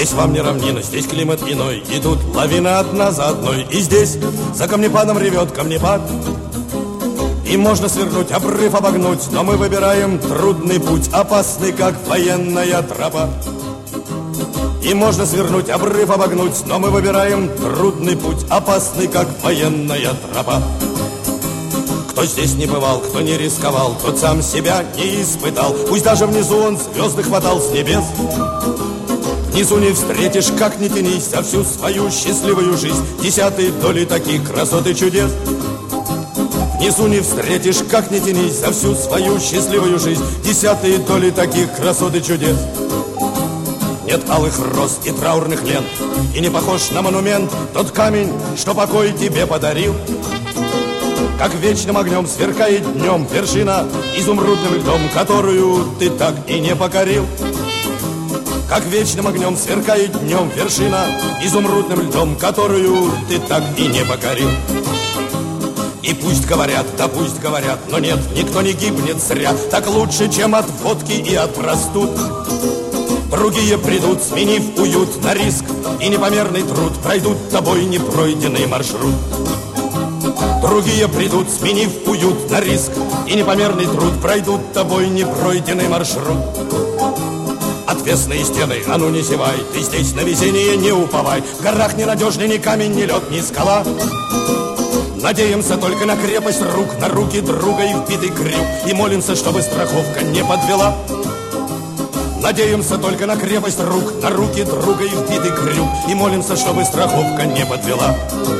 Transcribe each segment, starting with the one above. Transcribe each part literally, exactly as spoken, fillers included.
Здесь вам не равнина, здесь климат иной. Идут лавины одна за одной. И здесь за камнепадом ревет камнепад. И можно свернуть, обрыв обогнуть, но мы выбираем трудный путь, опасный, как военная тропа. И можно свернуть, обрыв обогнуть, но мы выбираем трудный путь, опасный, как военная тропа. Кто здесь не бывал, кто не рисковал, тот сам себя не испытал. Пусть даже внизу он звезды хватал с небес. Внизу не встретишь, как ни тянись, за всю свою счастливую жизнь десятой доли таких красот и чудес. Внизу не встретишь, как ни тянись, за всю свою счастливую жизнь десятые доли таких красот и чудес. Нет алых роз и траурных лент, и не похож на монумент тот камень, что покой тебе подарил. Как вечным огнем сверкает днем вершина изумрудным льдом, которую ты так и не покорил. Как вечным огнем сверкает днем вершина изумрудным льдом, которую ты так и не покорил. И пусть говорят, да пусть говорят, но нет, никто не гибнет зря. Так лучше, чем от водки и от простуд. Другие придут, сменив уют на риск и непомерный труд, пройдут тобой непройденный маршрут. Другие придут, сменив уют на риск и непомерный труд, пройдут тобой непройденный маршрут. Отвесные стены, а ну не зевай, ты здесь на везение не уповай. В горах ненадежный ни камень, ни лед, ни скала. Надеемся только на крепость рук, на руки друга и вбитый крюк, и молимся, чтобы страховка не подвела. Надеемся только на крепость рук, на руки друга и вбитый крюк, и молимся, чтобы страховка не подвела.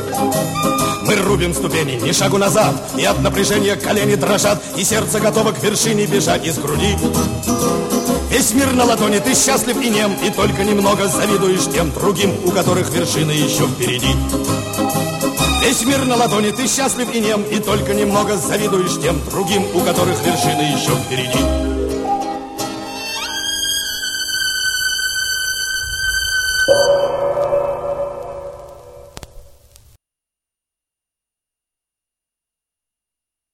Мы рубим ступени, ни шагу назад, и от напряжения колени дрожат, и сердце готово к вершине бежать из груди. Весь мир на ладони, ты счастлив и нем, и только немного завидуешь тем другим, у которых вершины еще впереди. Весь мир на ладони, ты счастлив и нем, и только немного завидуешь тем другим, у которых вершины еще впереди.